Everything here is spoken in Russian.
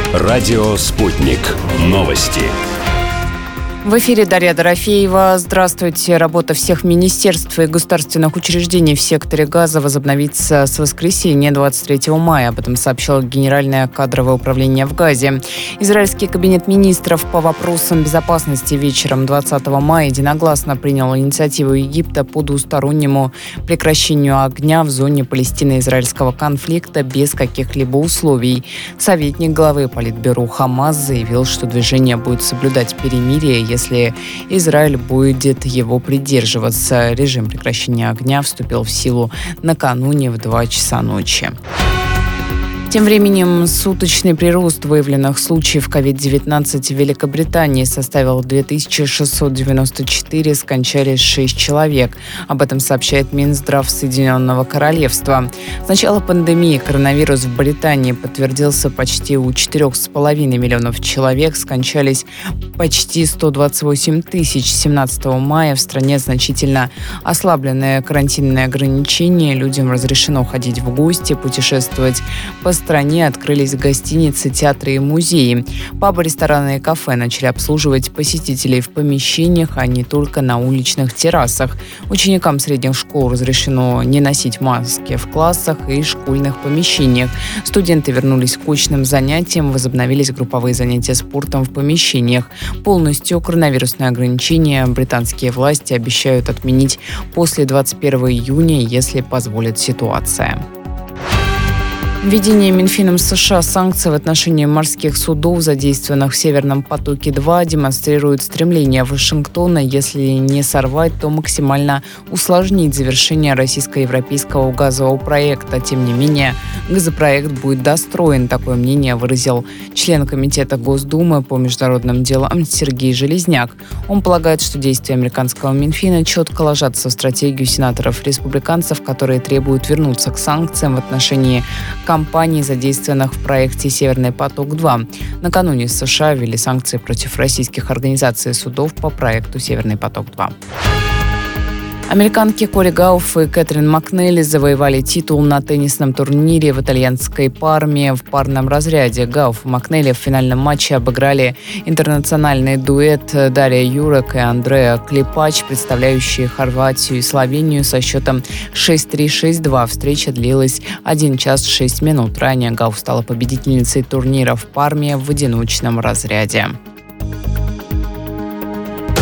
Радио «Спутник». Новости. В эфире Дарья Дорофеева. Здравствуйте. Работа всех министерств и государственных учреждений в секторе Газа возобновится с воскресенья 23 мая. Об этом сообщило Генеральное кадровое управление в Газе. Израильский кабинет министров по вопросам безопасности вечером 20 мая единогласно принял инициативу Египта по двустороннему прекращению огня в зоне палестино-израильского конфликта без каких-либо условий. Советник главы Политбюро Хамас заявил, что движение будет соблюдать перемирие, если Израиль будет его придерживаться. Режим прекращения огня вступил в силу накануне в 2 часа ночи. Тем временем суточный прирост выявленных случаев COVID-19 в Великобритании составил 2694, скончались 6 человек. Об этом сообщает Минздрав Соединенного Королевства. С начала пандемии коронавирус в Британии подтвердился почти у 4,5 миллионов человек, скончались почти 128 тысяч. 17 мая в стране значительно ослабленные карантинные ограничения. Людям разрешено ходить в гости, путешествовать по стране, открылись гостиницы, театры и музеи. Пабы, рестораны и кафе начали обслуживать посетителей в помещениях, а не только на уличных террасах. Ученикам средних школ разрешено не носить маски в классах и школьных помещениях. Студенты вернулись к очным занятиям, возобновились групповые занятия спортом в помещениях. Полностью коронавирусные ограничения британские власти обещают отменить после 21 июня, если позволит ситуация. Введение Минфином США санкций в отношении морских судов, задействованных в «Северном потоке-2», демонстрирует стремление Вашингтона, если не сорвать, то максимально усложнить завершение российско-европейского газового проекта. Тем не менее, газопроект будет достроен. Такое мнение выразил член Комитета Госдумы по международным делам Сергей Железняк. Он полагает, что действия американского Минфина четко ложатся в стратегию сенаторов-республиканцев, которые требуют вернуться к санкциям в отношении компаний, задействованных в проекте «Северный поток-2». Накануне США ввели санкции против российских организаций и судов по проекту «Северный поток-2». Американки Кори Гауф и Кэтрин Макнелли завоевали титул на теннисном турнире в итальянской Парме в парном разряде. Гауф и Макнелли в финальном матче обыграли интернациональный дуэт Дарья Юрек и Андреа Клипач, представляющие Хорватию и Словению, со счетом 6-3-6-2. Встреча длилась 1 час 6 минут. Ранее Гауф стала победительницей турнира в Парме в одиночном разряде.